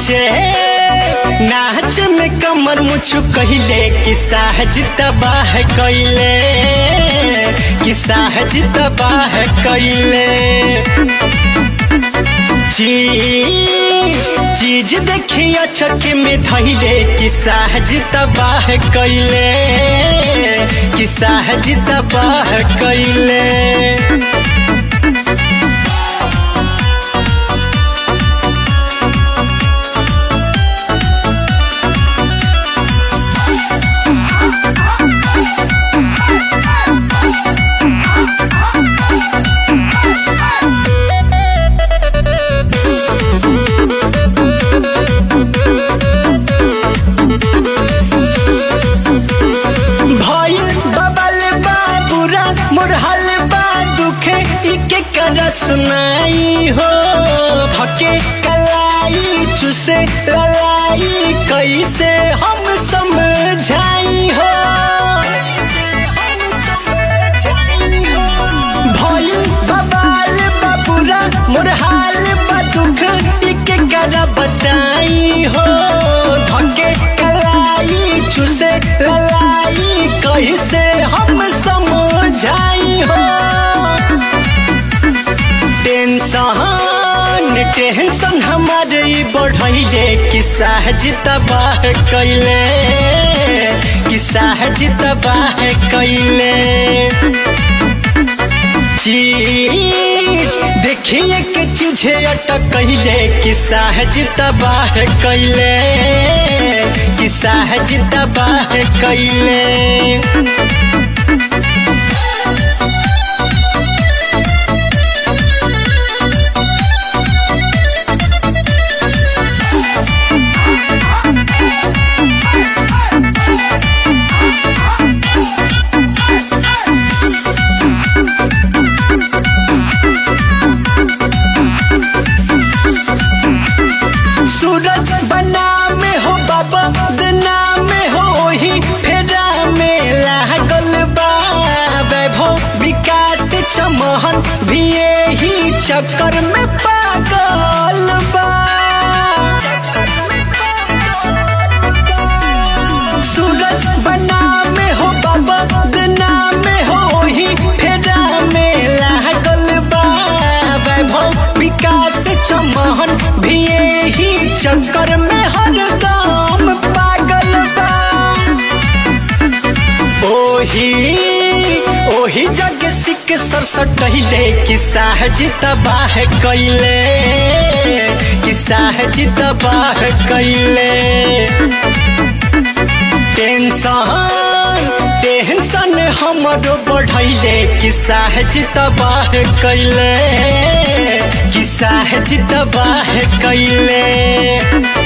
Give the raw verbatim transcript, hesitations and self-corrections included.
नाचे नाच में कमर मुछु कहले कि सहज तबाह कैले कि सहज तबाह कैले चीज चीज देखिया चक में धैले कि सहज तबाह कैले कि सहज तबाह कैले सुनाई हो धके कलाई चुसे ललाई कैसे हम समझाई हो भइल बबाल बाबूरा मोर हाल बा दुख इके करा बताई हो धके कलाई चुसे ललाई कैसे हम समझाई हो टेंशन टेंशन हमारे बढ़ैले कि सहज तबाह कैले कि सहज तबाह कैले चीज देखिए कि चीजे अटक कैले कि सहज तबाह कैले कि सहज तबाह कैले सूरज बना में हो बाबा दना में हो ही फेरा में लागल बा वैभव विकास चमहन भी यही चक्कर में पागल बा सूरज बना में हो बाबा दना में हो ही फेरा में लागल बा वैभव विकास चमहन भी यही चक्कर में हरदम पागल बा ओही ओही जग सिक सरसटहिले कि सहज तबाह कैले कि सहज तबाह कैले टेंशन टेंशन हमरो बढ़ैले कि सहज तबाह कैले कि सहज तबाह कैले।